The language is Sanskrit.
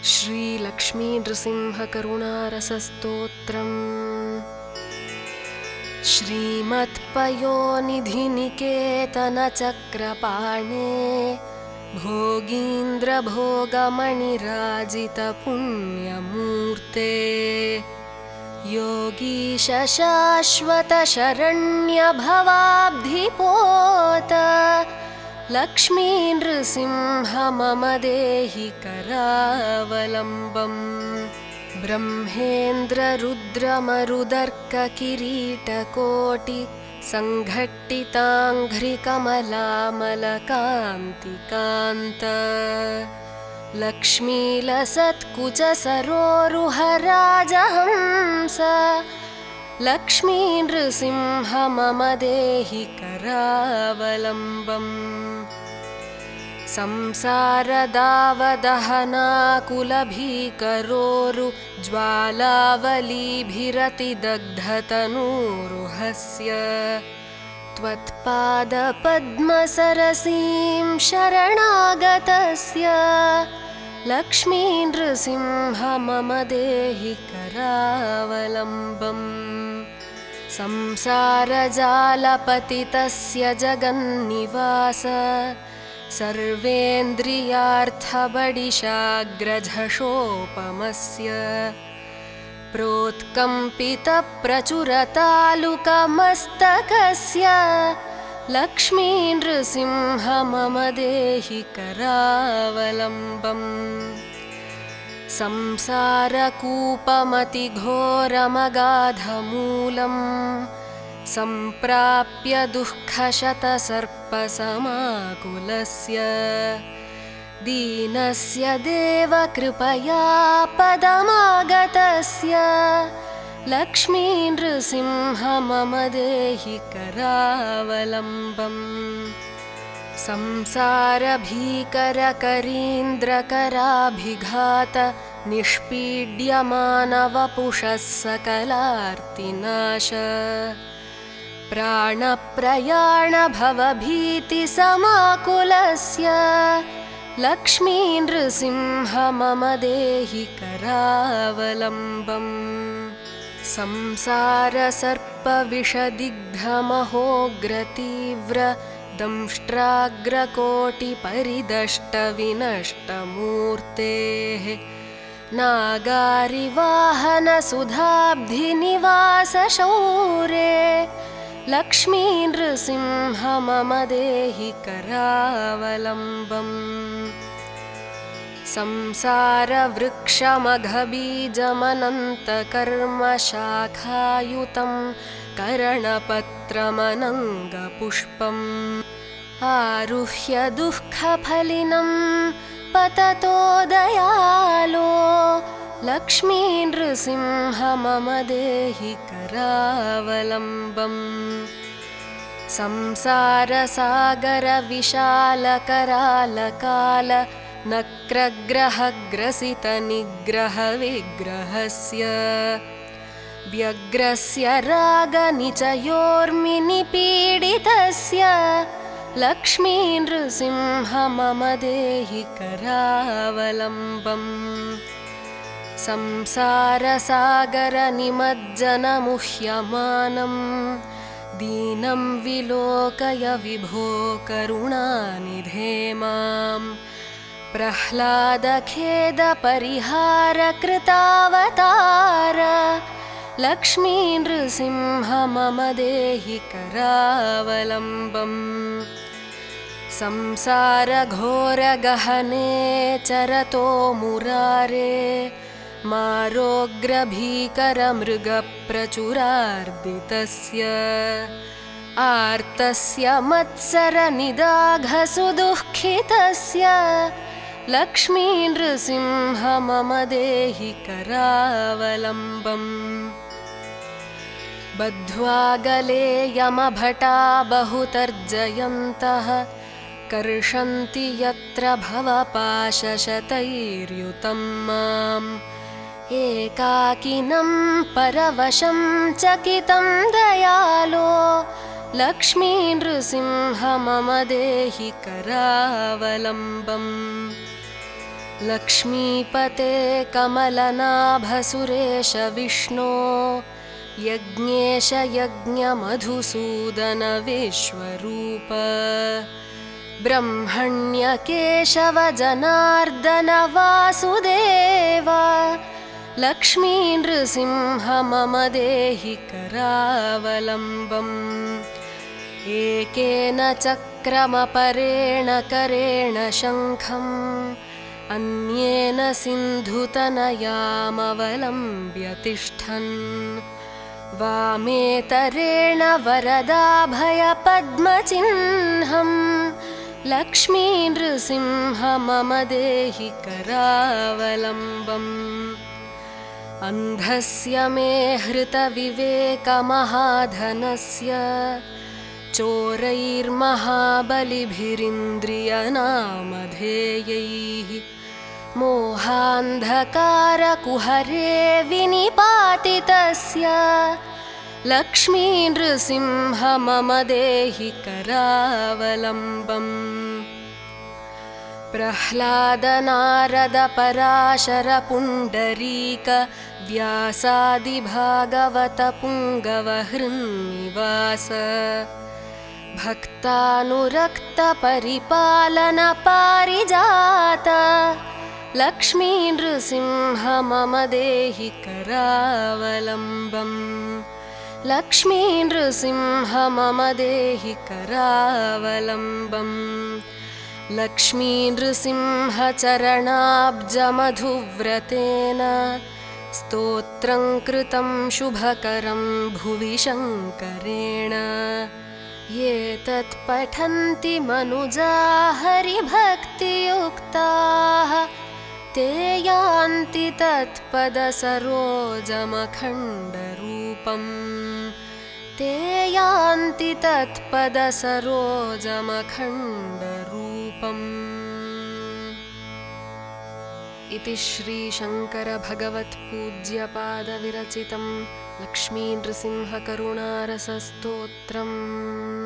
श्रीलक्ष्मी नृसिंहकरुणारसस्तोत्रम् श्रीमत्पयोनिधिनिकेतनचक्रपाणे भोगीन्द्रभोगमणिराजितपुण्यमूर्ते योगीश शाश्वतशरण्यभवाब्धिपोत लक्ष्मी नृसिंह मम देहि करावलम्बम् ब्रह्मेन्द्ररुद्रमरुदर्ककिरीटकोटि सङ्घट्टिताङ्घ्रिकमलामलकान्तिकान्त लक्ष्मीलसत्कुचसरोरुहराजहंस लक्ष्मी नृसिंह मम देहि करावलम्बम् संसारदावदहनाकुलभीकरोरु ज्वालावलीभिरतिदग्धतनूरुहस्य त्वत्पादपद्मसरसीं शरणागतस्य लक्ष्मी नृसिंह मम देहि करावलम्बम् संसारजालपतितस्य जगन्निवास सर्वेन्द्रियार्थबडिशाग्रझषोपमस्य प्रोत्कम्पितप्रचुरतालुकमस्तकस्य लक्ष्मी नृसिंह मम देहि करावलम्बम् संसारकूपमतिघोरमगाधमूलम् सम्प्राप्य दुःखशतसर्पसमाकुलस्य दीनस्य देवकृपया पदमागतस्य लक्ष्मी नृसिंह मम देहि करावलम्बम् संसारभीकरकरीन्द्रकराभिघात निष्पीड्यमानवपुषः सकलार्तिनाश प्राणप्रयाणभवभीतिसमाकुलस्य लक्ष्मी नृसिंह मम देहि करावलम्बम् संसारसर्पविषदिग्धमहोग्रतीव्र दंष्ट्राग्रकोटिपरिदष्टविनष्टमूर्तेः नागारिवाहनसुधाब्धिनिवासशौरे लक्ष्मी नृसिंह मम देहि करावलम्बम् संसारवृक्षमघबीजमनन्तकर्मशाखायुतं करणपत्रमनङ्गपुष्पम् आरुह्य दुःखफलिनं पततो दयालो लक्ष्मी नृसिंह मम देहि करावलम्बम् संसारसागरविशालकरालकाल नक्रग्रहग्रसितनिग्रहविग्रहस्य व्यग्रस्य रागनिचयोर्मिनिपीडितस्य लक्ष्मी नृसिंह मम देहि करावलम्बम् संसारसागरनिमज्जनमुह्यमानं दीनं विलोकय विभो करुणानिधे माम् प्रह्लादखेदपरिहारकृतावतार लक्ष्मी नृसिंह मम देहि करावलम्बम् संसारघोरगहने चरतो मुरारे मारोग्रभीकरमृगप्रचुरार्दितस्य आर्तस्य मत्सरनिदाघसुदुःखितस्य लक्ष्मी नृसिंह मम देहि करावलम्बम् बद्ध्वा गले यमभटा बहुतर्जयन्तः कर्षन्ति यत्र भवपाशशतैर्युतं माम् एकाकिनं परवशं चकितं दयालो लक्ष्मी नृसिंह मम देहि करावलम्बम् लक्ष्मीपते कमलनाभसुरेश विष्णो यज्ञेश यज्ञमधुसूदन विश्वरूप ब्रह्मण्यकेशव जनार्दन वासुदेव लक्ष्मी नृसिंह मम देहि करावलम्बम् एकेन चक्रमपरेण करेण शङ्खम् अन्येन सिन्धुतनयामवलम्ब्य तिष्ठन् वामेतरेण वरदाभयपद्मचिह्नम् लक्ष्मी नृसिंह मम देहि करावलम्बम् अन्धस्य मे हृतविवेकमहाधनस्य चोरैर्महाबलिभिरिन्द्रियनामधेयैः मोहान्धकारकुहरे विनिपातितस्य लक्ष्मी नृसिंह मम देहि करावलम्बम् प्रह्लादनारदपराशरपुण्डरीक व्यासादिभागवतपुङ्गवहृन्निवास भक्तानुरक्तपरिपालनपारिजात लक्ष्मी नृसिंह मम देहि करावलम्बम् लक्ष्मी नृसिंह मम देहि करावलम्बम् लक्ष्मी नृसिंह चरणाब्जमधुव्रतेन स्तोत्रं कृतं शुभकरं भुवि शङ्करेण ये तत्पठन्ति मनुजा हरिभक्तियुक्ताः ते यान्ति तत्पदसरोजमखण्डरूपम् ते यान्ति तत्पदसरोजमखण्डरूपम् इति श्रीशङ्करभगवत्पूज्यपादविरचितं लक्ष्मीनृसिंहकरुणारसस्तोत्रम्।